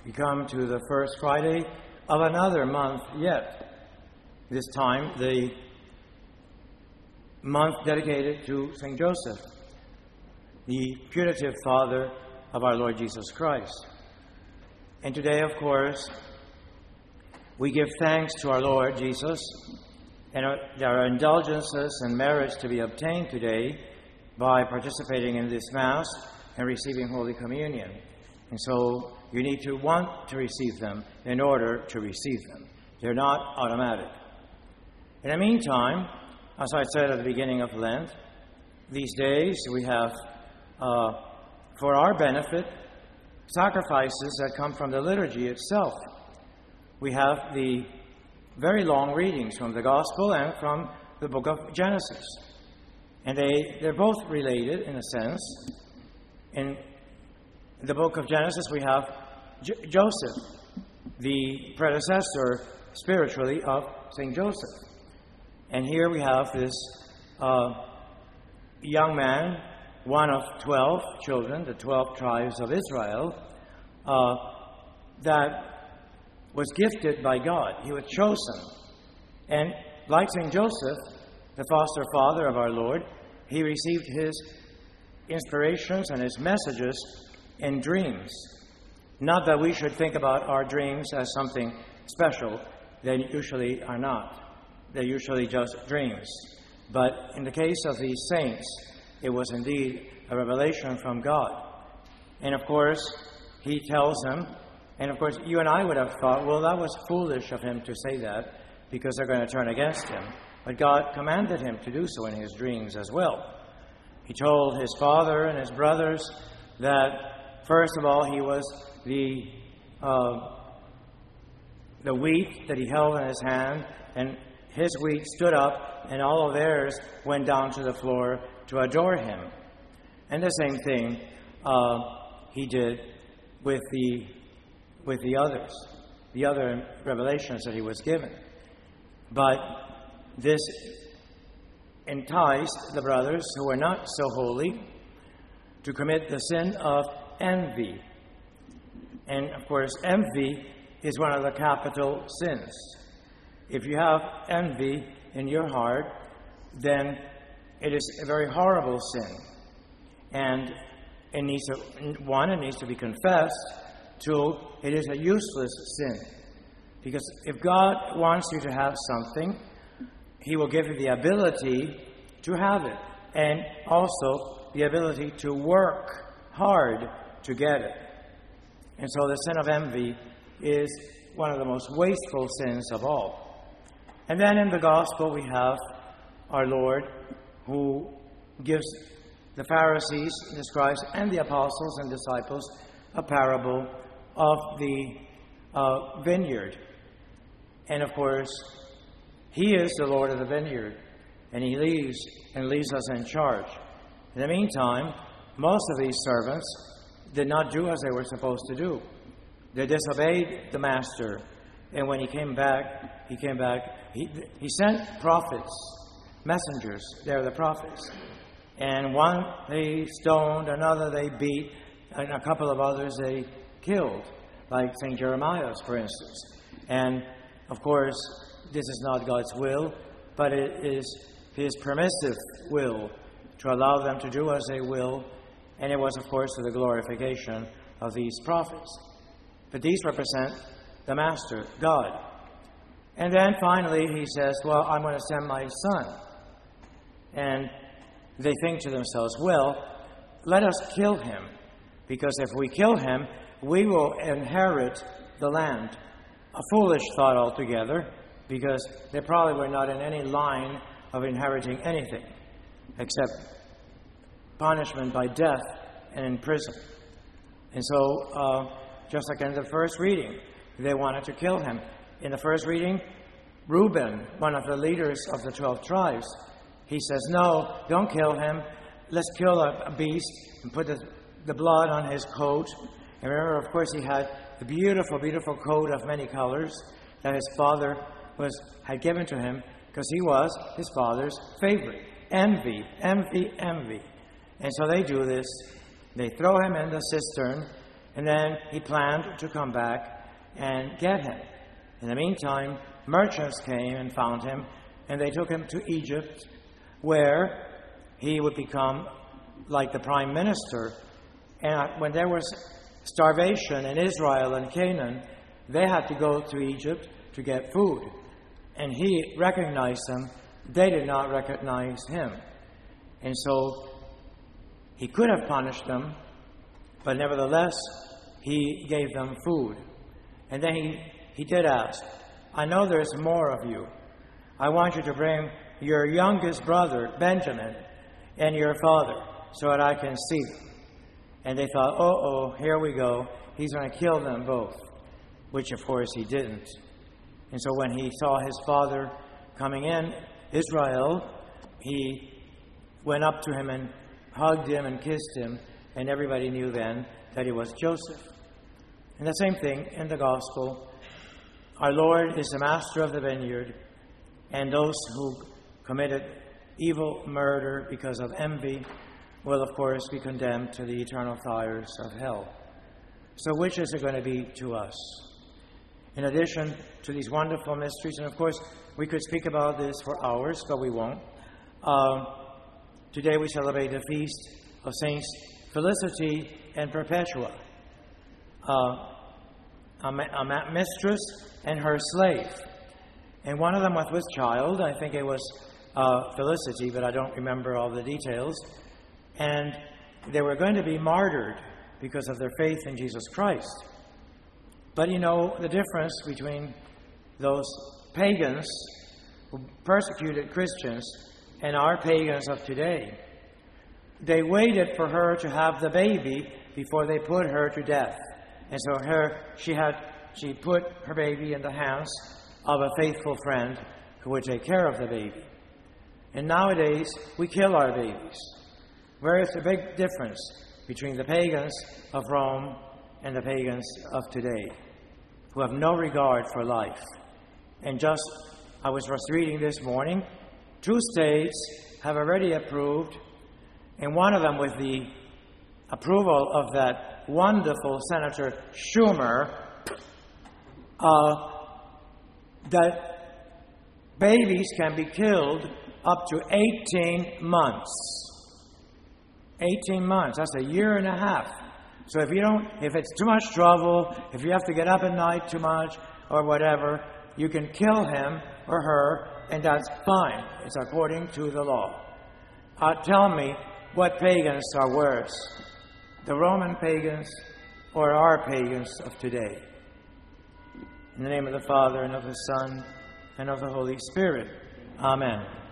We come to the first Friday of another month yet. This time, the month dedicated to St. Joseph, the putative father of our Lord Jesus Christ. And today, of course, we give thanks to our Lord Jesus, and there are indulgences and merits to be obtained today by participating in this Mass and receiving Holy Communion. And so you need to want to receive them in order to receive them. They're not automatic. In the meantime, as I said at the beginning of Lent, these days we have, for our benefit, sacrifices that come from the liturgy itself. We have the very long readings from the Gospel and from the book of Genesis. And they're both related in a sense. In the book of Genesis, we have Joseph, the predecessor spiritually of St. Joseph. And here we have this young man, one of 12 children, the 12 tribes of Israel, that was gifted by God. He was chosen. And like St. Joseph, the foster father of our Lord, he received his inspirations and his messages in dreams. Not that we should think about our dreams as something special. They usually are not. They're usually just dreams. But in the case of these saints, it was indeed a revelation from God. And of course, he tells them, and of course, you and I would have thought, well, that was foolish of him to say that because they're going to turn against him. But God commanded him to do so in his dreams as well. He told his father and his brothers that, first of all, he was the wheat that he held in his hand, and his wheat stood up, and all of theirs went down to the floor to adore him. And the same thing he did with the others, the other revelations that he was given. But this enticed the brothers who were not so holy to commit the sin of envy. And of course, envy is one of the capital sins. If you have envy in your heart, then it is a very horrible sin. And it needs to be confessed. Two, it is a useless sin. Because if God wants you to have something, He will give you the ability to have it, and also the ability to work hard to get it. And so the sin of envy is one of the most wasteful sins of all. And then in the Gospel we have our Lord, who gives the Pharisees, the scribes, and the apostles and disciples a parable of the vineyard. And of course, He is the Lord of the vineyard, and He leaves us in charge. In the meantime, most of these servants did not do as they were supposed to do. They disobeyed the master, and when he came back, he sent prophets, messengers. They're the prophets. And one they stoned, another they beat, and a couple of others they killed, like St. Jeremiah, for instance. And of course, this is not God's will, but it is His permissive will to allow them to do as they will. And it was, of course, to the glorification of these prophets. But these represent the Master, God. And then finally he says, well, I'm going to send my Son. And they think to themselves, well, let us kill him, because if we kill him, we will inherit the land. A foolish thought altogether, because they probably were not in any line of inheriting anything except punishment by death and in prison. And so, just like in the first reading, they wanted to kill him. In the first reading, Reuben, one of the leaders of the 12 tribes, he says, no, don't kill him. Let's kill a beast and put the blood on his coat. And remember, of course, he had the beautiful, beautiful coat of many colors that his father had given to him, because he was his father's favorite. Envy, envy, envy. And so they do this. They throw him in the cistern, And then he planned to come back and get him. In the meantime, merchants came and found him, and they took him to Egypt, where he would become like the prime minister. And when there was starvation in Israel and Canaan, they had to go to Egypt to get food. And he recognized them. They did not recognize him. And so he could have punished them, but nevertheless, he gave them food. And then he did ask, I know there's more of you. I want you to bring your youngest brother, Benjamin, and your father, so that I can see them. And they thought, oh, here we go. He's going to kill them both, which of course he didn't. And so when he saw his father coming in, Israel, he went up to him and hugged him and kissed him, and everybody knew then that it was Joseph. And the same thing in the gospel. Our Lord is the master of the vineyard, and those who committed evil murder because of envy will, of course, be condemned to the eternal fires of hell. So which is it going to be to us? In addition to these wonderful mysteries, and of course, we could speak about this for hours, but we won't. Today we celebrate the feast of Saints Felicity and Perpetua, a mistress and her slave. And one of them was with child. I think it was Felicity, but I don't remember all the details. And they were going to be martyred because of their faith in Jesus Christ. But you know the difference between those pagans who persecuted Christians and our pagans of today. They waited for her to have the baby before they put her to death. And so she put her baby in the hands of a faithful friend who would take care of the baby. And nowadays, we kill our babies. Where is the big difference between the pagans of Rome and the pagans of today, who have no regard for life? And I was just reading this morning, 2 states have already approved, and one of them with the approval of that wonderful Senator Schumer, that babies can be killed up to 18 months. 18 months, that's a year and a half. So if it's too much trouble, if you have to get up at night too much or whatever, you can kill him or her, and that's fine. It's according to the law. Tell me what pagans are worse, the Roman pagans or our pagans of today? In the name of the Father, and of the Son, and of the Holy Spirit. Amen.